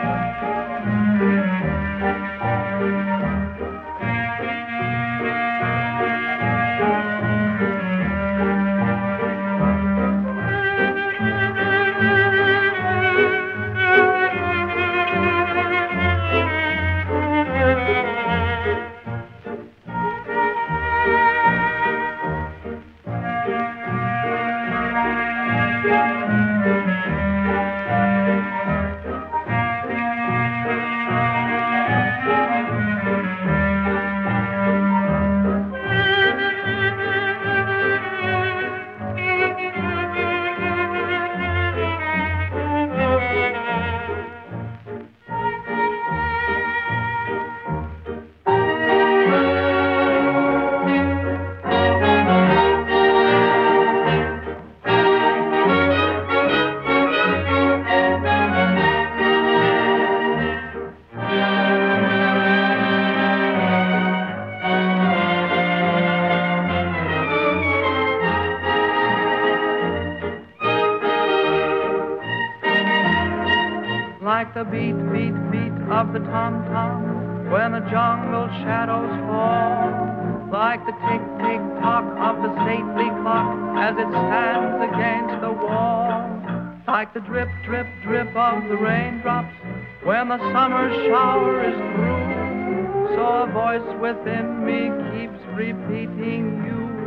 Like the beat, beat, beat of the tom-tom when the jungle shadows fall. Like the tick, tick, tock of the stately clock as it stands against the wall. Like the drip, drip, drip of the raindrops when the summer shower is through. So a voice within me keeps repeating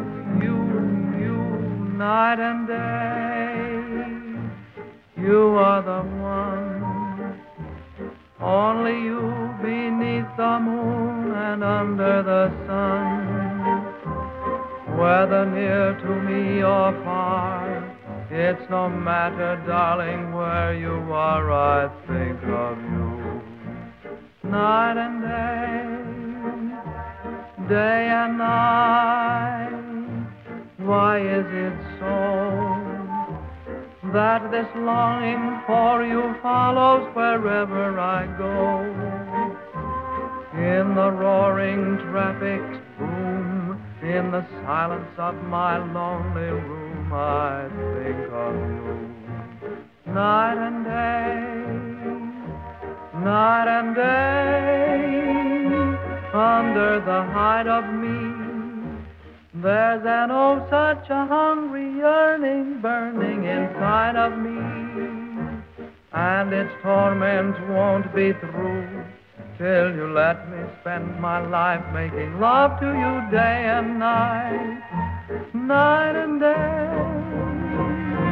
you, night and day. You are the one. Only you beneath the moon and under the sun. Whether near to me or far, it's no matter, darling, where you are, I think of you. Night and day and night. Why is it so that this longing for you follows wherever I go? In the roaring traffic's boom, in the silence of my lonely room, I think of you. Night and day, under the hide of me, there's an oh such a hungry yearning burning inside of me, and its torment won't be through till you let me spend my life making love to you day and night, night and day.